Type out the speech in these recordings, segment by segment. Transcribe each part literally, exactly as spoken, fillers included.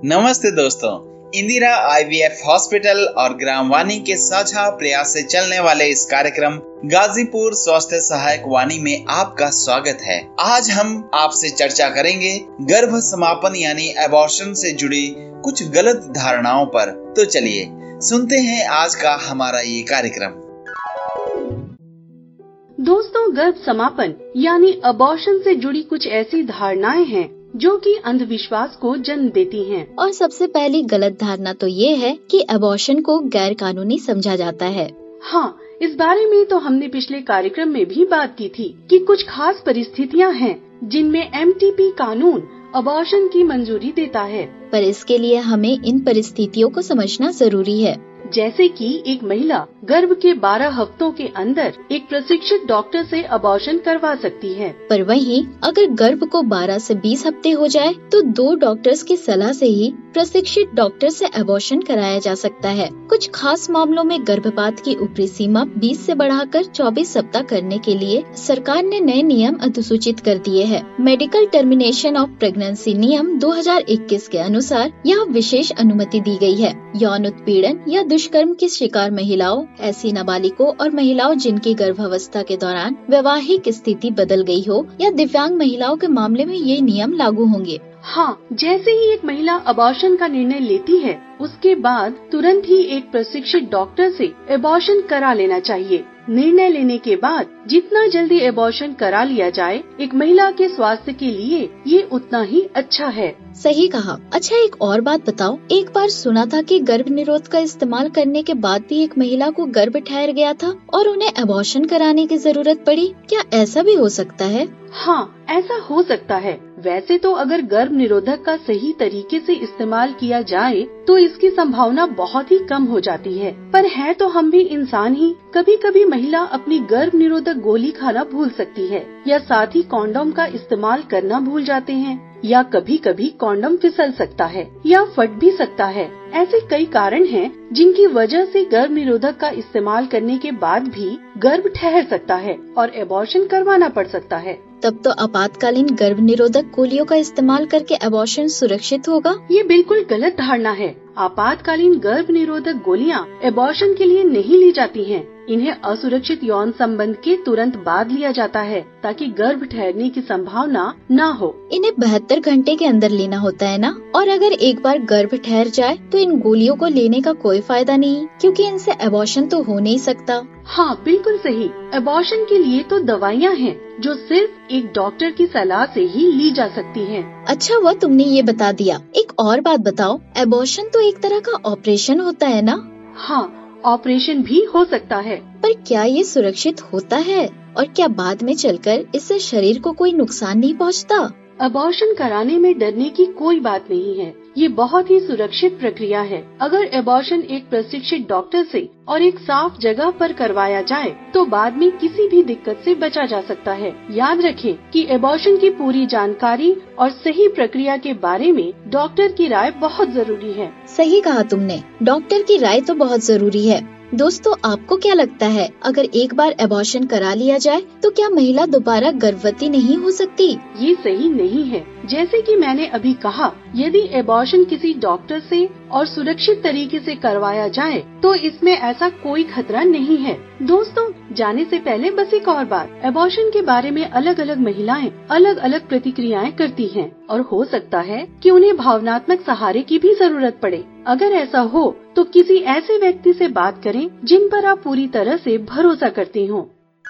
नमस्ते दोस्तों, Indira IVF hospital और ग्रामवाणी के साझा प्रयास से चलने वाले इस कार्यक्रम गाजीपुर स्वास्थ्य सहायक वाणी में आपका स्वागत है। आज हम आपसे चर्चा करेंगे गर्भ समापन यानी एबॉर्शन से जुड़ी कुछ गलत धारणाओं पर। तो चलिए सुनते हैं आज का हमारा ये कार्यक्रम। दोस्तों, गर्भ समापन यानी अबॉर्शन से जुड़ी कुछ ऐसी धारणाएं हैं जो कि अंधविश्वास को जन्म देती हैं। और सबसे पहली गलत धारणा तो ये है कि अबॉर्शन को गैर कानूनी समझा जाता है। हाँ, इस बारे में तो हमने पिछले कार्यक्रम में भी बात की थी कि कुछ खास परिस्थितियां हैं जिनमें एमटीपी कानून अबॉर्शन की मंजूरी देता है। पर इसके लिए हमें इन परिस्थितियों को समझना जरूरी है। जैसे कि एक महिला गर्भ के बारह हफ्तों के अंदर एक प्रशिक्षित डॉक्टर से अबॉर्शन करवा सकती है। पर वहीं अगर गर्भ को बारह से बीस हफ्ते हो जाए तो दो डॉक्टर्स की सलाह से ही प्रशिक्षित डॉक्टर से अबॉर्शन कराया जा सकता है। कुछ खास मामलों में गर्भपात की ऊपरी सीमा बीस से बढ़ाकर चौबीस सप्ताह करने के लिए सरकार ने नए नियम अधिसूचित कर दिए हैं। मेडिकल टर्मिनेशन ऑफ प्रेगनेंसी नियम दो हज़ार इक्कीस के अनुसार यहाँ विशेष अनुमति दी गई है। यौन उत्पीड़न या दुष्कर्म की शिकार महिलाओं, ऐसी नाबालिगों और महिलाओं जिनकी गर्भावस्था के दौरान वैवाहिक स्थिति बदल गई हो या दिव्यांग महिलाओं के मामले में ये नियम लागू होंगे। हाँ, जैसे ही एक महिला अबॉर्शन का निर्णय लेती है, उसके बाद तुरंत ही एक प्रशिक्षित डॉक्टर से अबॉर्शन करा लेना चाहिए। निर्णय लेने के बाद जितना जल्दी अबॉर्शन करा लिया जाए, एक महिला के स्वास्थ्य के लिए ये उतना ही अच्छा है। सही कहा। अच्छा, एक और बात बताओ, एक बार सुना था कि गर्भ निरोध का इस्तेमाल करने के बाद भी एक महिला को गर्भ ठहर गया था और उन्हें अबॉर्शन कराने की जरूरत पड़ी। क्या ऐसा भी हो सकता है? हाँ, ऐसा हो सकता है। वैसे तो अगर गर्भ निरोधक का सही तरीके से इस्तेमाल किया जाए तो इसकी संभावना बहुत ही कम हो जाती है। पर है तो हम भी इंसान ही। कभी कभी महिला अपनी गर्भ निरोधक गोली खाना भूल सकती है या साथ ही कॉन्डोम का इस्तेमाल करना भूल जाते हैं, या कभी कभी कॉन्डोम फिसल सकता है या फट भी सकता है। ऐसे कई कारण हैं जिनकी वजह से गर्भ निरोधक का इस्तेमाल करने के बाद भी गर्भ ठहर सकता है और एबॉर्शन करवाना पड़ सकता है। तब तो आपातकालीन गर्भ निरोधक गोलियों का इस्तेमाल करके एबॉर्शन सुरक्षित होगा? ये बिल्कुल गलत धारणा है। आपातकालीन गर्भ निरोधक गोलियां एबॉर्शन के लिए नहीं ली जाती हैं। इन्हें असुरक्षित यौन संबंध के तुरंत बाद लिया जाता है ताकि गर्भ ठहरने की संभावना न हो। इन्हें बहत्तर घंटे के अंदर लेना होता है ना? और अगर एक बार गर्भ ठहर जाए तो इन गोलियों को लेने का कोई फायदा नहीं, क्योंकि इनसे एबॉर्शन तो हो नहीं सकता। हाँ, बिल्कुल सही। एबॉर्शन के लिए तो दवाइयाँ हैं जो सिर्फ एक डॉक्टर की सलाह से ही ली जा सकती हैं। अच्छा, वह तुमने ये बता दिया। एक और बात बताओ, एबॉर्शन तो एक तरह का ऑपरेशन होता है ना? हाँ, ऑपरेशन भी हो सकता है। पर क्या ये सुरक्षित होता है और क्या बाद में चलकर इससे शरीर को कोई नुकसान नहीं पहुंचता? अबॉर्शन कराने में डरने की कोई बात नहीं है। ये बहुत ही सुरक्षित प्रक्रिया है। अगर अबॉर्शन एक प्रशिक्षित डॉक्टर से और एक साफ जगह पर करवाया जाए तो बाद में किसी भी दिक्कत से बचा जा सकता है। याद रखें कि अबॉर्शन की पूरी जानकारी और सही प्रक्रिया के बारे में डॉक्टर की राय बहुत जरूरी है। सही कहा तुमने, डॉक्टर की राय तो बहुत जरूरी है। दोस्तों, आपको क्या लगता है, अगर एक बार एबॉर्शन करा लिया जाए तो क्या महिला दोबारा गर्भवती नहीं हो सकती? ये सही नहीं है। जैसे कि मैंने अभी कहा, यदि एबॉर्शन किसी डॉक्टर से और सुरक्षित तरीके से करवाया जाए तो इसमें ऐसा कोई खतरा नहीं है। दोस्तों, जाने से पहले बस एक और बात, एबॉर्शन के बारे में अलग अलग महिलाएं अलग अलग प्रतिक्रियाएं करती हैं और हो सकता है कि उन्हें भावनात्मक सहारे की भी जरूरत पड़े। अगर ऐसा हो तो किसी ऐसे व्यक्ति से बात करें जिन पर आप पूरी तरह से भरोसा करती हो।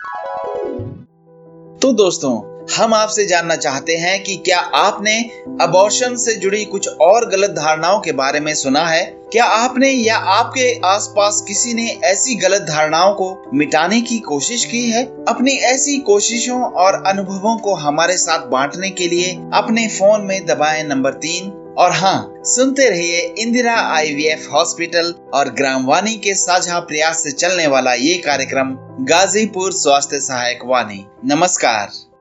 तो दोस्तों, हम आपसे जानना चाहते हैं कि क्या आपने अबॉर्शन से जुड़ी कुछ और गलत धारणाओं के बारे में सुना है? क्या आपने या आपके आसपास किसी ने ऐसी गलत धारणाओं को मिटाने की कोशिश की है? अपनी ऐसी कोशिशों और अनुभवों को हमारे साथ बांटने के लिए अपने फोन में दबाएं नंबर तीन। और हाँ, सुनते रहिए इंदिरा आईवीएफ हॉस्पिटल और ग्रामवाणी के साझा प्रयास से चलने वाला ये कार्यक्रम गाजीपुर स्वास्थ्य सहायक वाणी। नमस्कार।